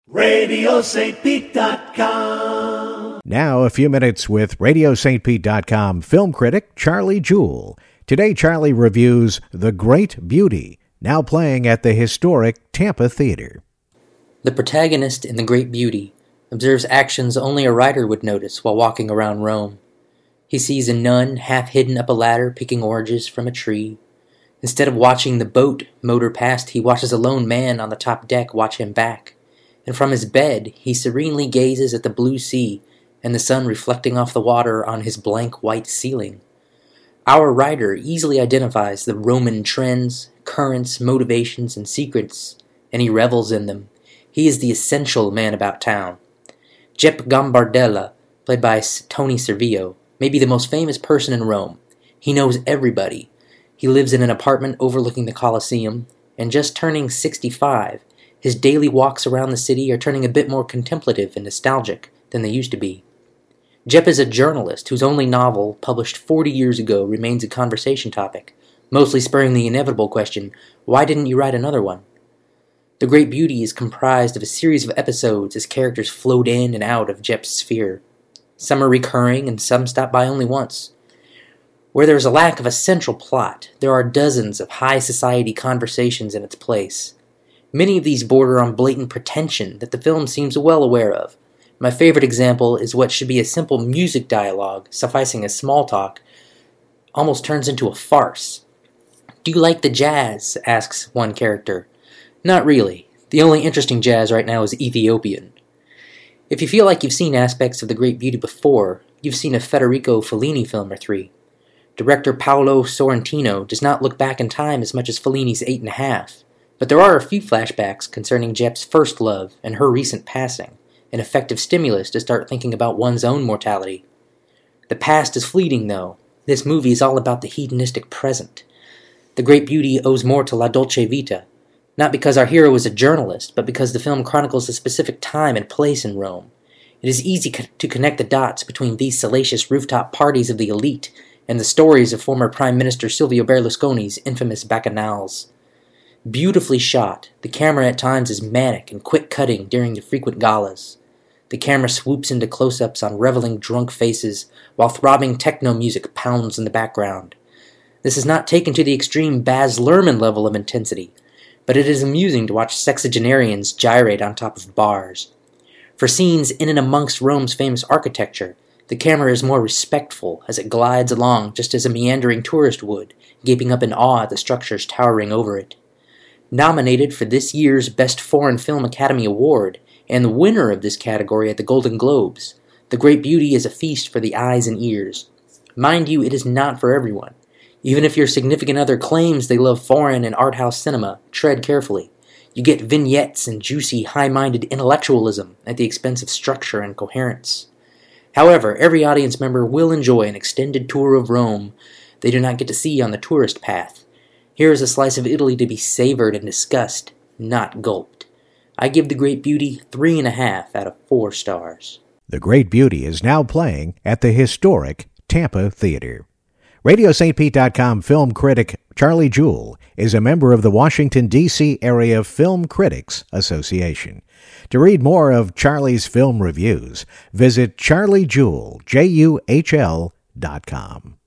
RadioSt.Pete.com. Now, a few minutes with RadioSt.Pete.com film critic Charlie Jewell. Today, Charlie reviews The Great Beauty, now playing at the historic Tampa Theater. The protagonist in The Great Beauty observes actions only a writer would notice while walking around Rome. He sees a nun half hidden up a ladder picking oranges from a tree. Instead of watching the boat motor past, he watches a lone man on the top deck watch him back. And from his bed, he serenely gazes at the blue sea and the sun reflecting off the water on his blank white ceiling. Our writer easily identifies the Roman trends, currents, motivations, and secrets, and he revels in them. He is the essential man about town. Jep Gambardella, played by Tony Servillo, may be the most famous person in Rome. He knows everybody. He lives in an apartment overlooking the Colosseum, and just turning 65, his daily walks around the city are turning a bit more contemplative and nostalgic than they used to be. Jep is a journalist whose only novel, published 40 years ago, remains a conversation topic, mostly spurring the inevitable question, why didn't you write another one? The Great Beauty is comprised of a series of episodes as characters float in and out of Jep's sphere. Some are recurring and some stop by only once. Where there is a lack of a central plot, there are dozens of high society conversations in its place. Many of these border on blatant pretension that the film seems well aware of. My favorite example is what should be a simple music dialogue, sufficing as small talk, almost turns into a farce. "Do you like the jazz?" asks one character. "Not really. The only interesting jazz right now is Ethiopian." If you feel like you've seen aspects of The Great Beauty before, you've seen a Federico Fellini film or three. Director Paolo Sorrentino does not look back in time as much as Fellini's 8.5, but there are a few flashbacks concerning Jep's first love and her recent passing, an effective stimulus to start thinking about one's own mortality. The past is fleeting, though. This movie is all about the hedonistic present. The Great Beauty owes more to La Dolce Vita, not because our hero is a journalist, but because the film chronicles a specific time and place in Rome. It is easy to connect the dots between these salacious rooftop parties of the elite and the stories of former Prime Minister Silvio Berlusconi's infamous bacchanals. Beautifully shot, the camera at times is manic and quick-cutting during the frequent galas. The camera swoops into close-ups on reveling drunk faces, while throbbing techno music pounds in the background. This is not taken to the extreme Baz Luhrmann level of intensity, but it is amusing to watch sexagenarians gyrate on top of bars. For scenes in and amongst Rome's famous architecture, the camera is more respectful as it glides along just as a meandering tourist would, gaping up in awe at the structures towering over it. Nominated for this year's Best Foreign Film Academy Award, and the winner of this category at the Golden Globes, The Great Beauty is a feast for the eyes and ears. Mind you, it is not for everyone. Even if your significant other claims they love foreign and art house cinema, tread carefully. You get vignettes and juicy, high-minded intellectualism at the expense of structure and coherence. However, every audience member will enjoy an extended tour of Rome they do not get to see on the tourist path. Here is a slice of Italy to be savored and discussed, not gulped. I give The Great Beauty 3.5 out of 4 stars. The Great Beauty is now playing at the historic Tampa Theater. RadioSt.Pete.com film critic Charlie Jewell is a member of the Washington, D.C. Area Film Critics Association. To read more of Charlie's film reviews, visit charliejewell.com.